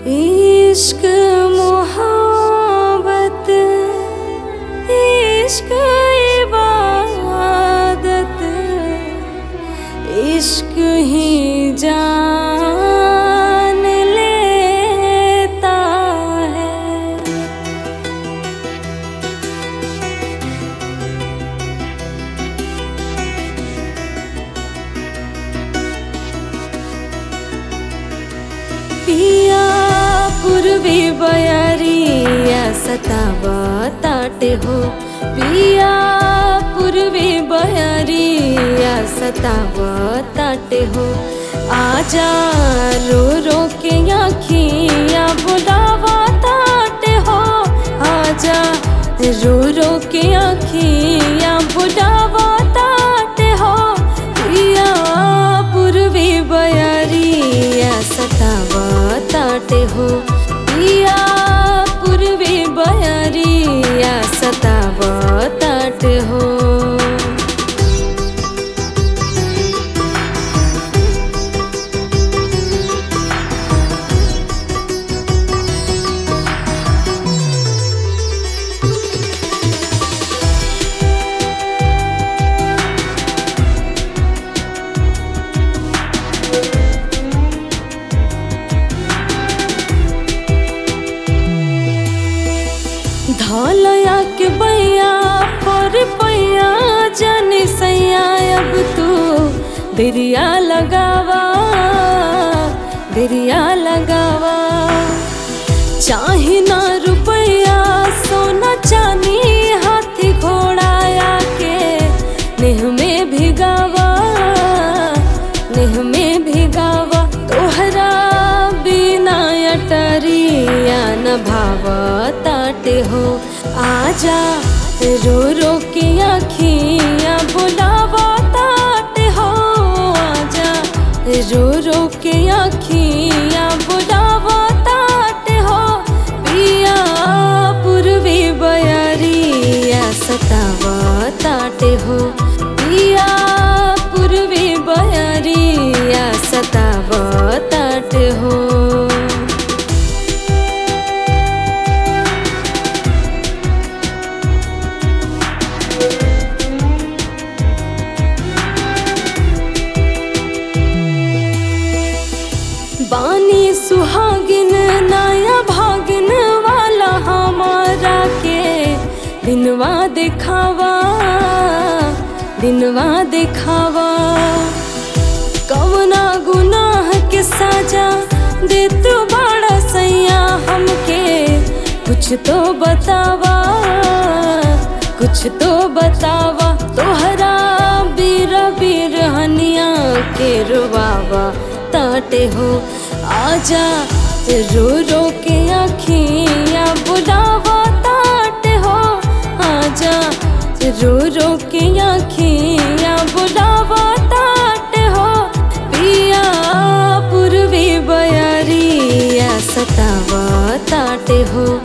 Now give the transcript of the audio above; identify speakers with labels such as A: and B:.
A: इश्क मोहब्बत इश्क इबादत इश्क ही जान लेता है। पिया पूर्वी बयरिया सतावताटे हो, पिया पूर्वी बयरिया सतावताटे हो। आजा रो रो के आँखियाँ बुलावताटे हो, आजा रो रो के आँखियाँ बुलावताटे हो। पिया पूर्वी बयरिया सतावताटे हो, पिया पूर्वी बयरिया सतावताटे हो। धौलया के बैया पर पैया जाने सैया अब तू बिरिया लगावा, बिरिया लगावा। चाहे ना रुपया सोना चांदी हाथी घोड़ाया के नेह में भिगावा, नेह में भिगावा। तोहरा बिना अटरिया न भावताटे हो, आजा रो रो के आँखियाँ बुलावताटे हो, आजा रो रो के आँखियाँ बुलावताटे हो। पिया पूर्वी बयरिया सतावताटे हो, पिया पूर्वी बयरिया सतावताटे हो। बानी सुहागिन नया भागिन वाला हमारा के दिनवा दिखावा, दिनवा दिखावा। कवना गुनाह के सजा दे तू बड़ा सैया हमके, कुछ तो बतावा, कुछ तो बतावा। तोहरा बीर बिरहनिया के रुवावा ताटे हो, आजा रो रो के आँखियाँ बुलावताटे हो, आजा रो रो के आँखियाँ बुलावताटे हो। पिया पूर्वी बयरिया सतावताटे हो।